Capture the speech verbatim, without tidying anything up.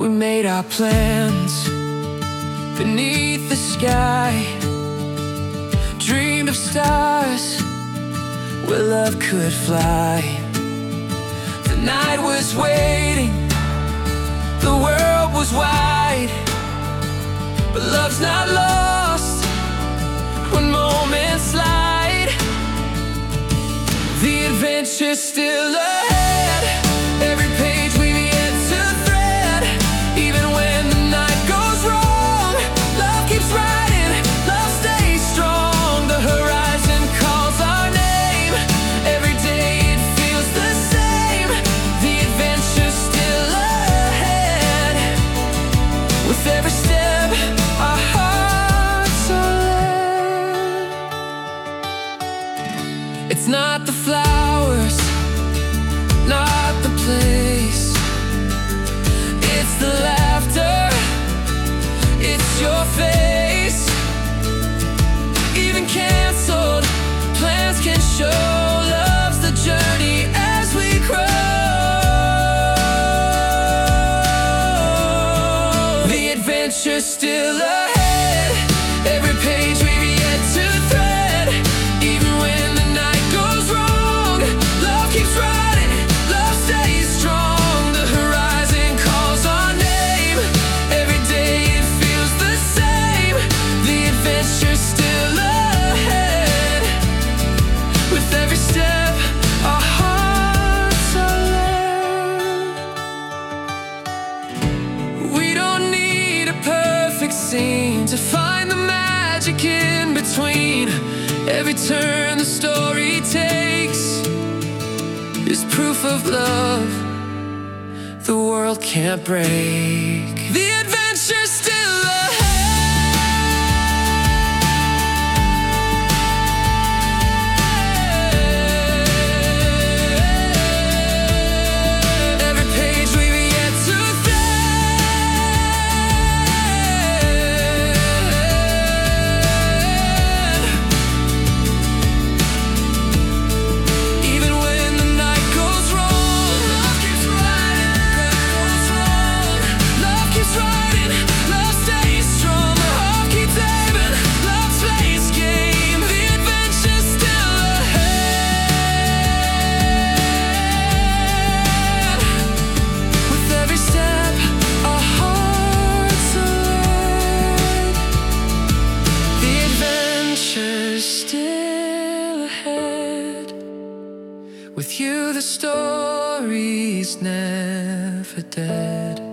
We made our plans beneath the sky, dreamed of stars where love could fly. The night was waiting, the world was wide, but love's not lost when moments slide. The adventure's still ahead, every page we've yet to thread. Even when the night goes wrong, love keeps riding, love stays strong. The horizon calls our name, every day it feels the same. The adventure's still ahead, with every step our hearts are led. It's not the flowers, not the place, it's the laughter, it's your face. Even canceled plans can show love's the journey as we grow. The adventure's still ahead, every page we've yet to thread. Even when the night goes wrong, love keeps riding, love stays strong. The horizon calls our name, every day it feels the same. The adventure's still ahead, with every step our hearts are led. We don't need a perfect scene to find the magic in between. Every turn the story takes is proof of love the world can't break. The adventure's still ahead, every page we've yet to thread. Even when the night goes wrong, love keeps riding, goes wrong. Love keeps riding, love stays strong. The heart keeps aiming, love plays game. The adventure's still ahead, with every step our hearts are led. The adventure's still ahead, with you the story's never dead.